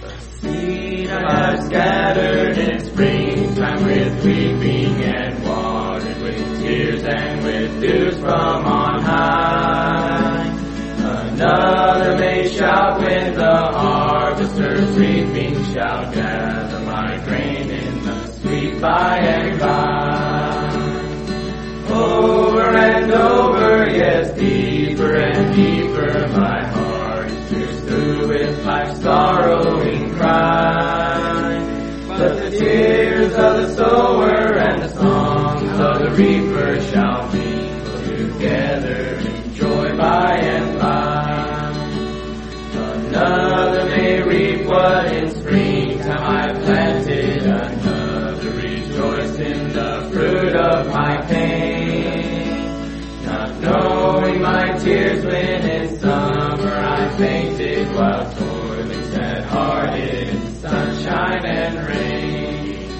Seed I have scattered in springtime with weeping and watered with tears and with dews from on high. Another may shout when the harvesters reaping shall gather my grain in the sweet by and by. Over and over, yes, deeper and deeper, my heart is pierced through with life's sorrowing cry. But the tears of the sower and the songs of the reaper shall mingle together in joy by and by. Another may reap what in springtime I planted, another rejoice in the fruit of my pain. Not knowing my tears when in summer I fainted, while toiling sad-hearted in sunshine and rain.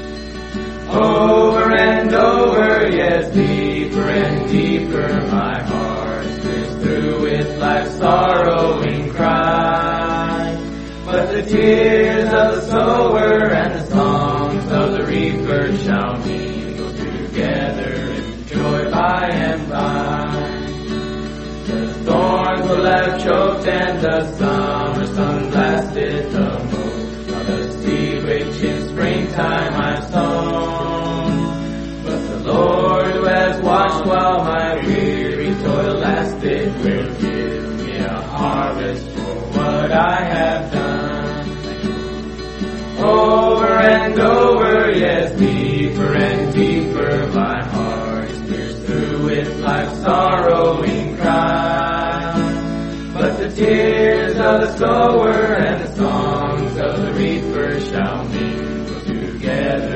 Over and over, yes, deeper and deeper, my heart is pierced through with life's sorrowing cry. But the tears of the sower and the songs of the reaper shall mingle together in joy by and by. The thorns will have choked and the summer sun blasted the most of the seed which in springtime I've sown. But the Lord who has watched while my weary toil lasted will give me a harvest for what I have done. Over and over, yes, deeper and deeper, my heart is pierced through with life's sorrowing cry. But the tears of the sower and the songs of the reaper shall mingle together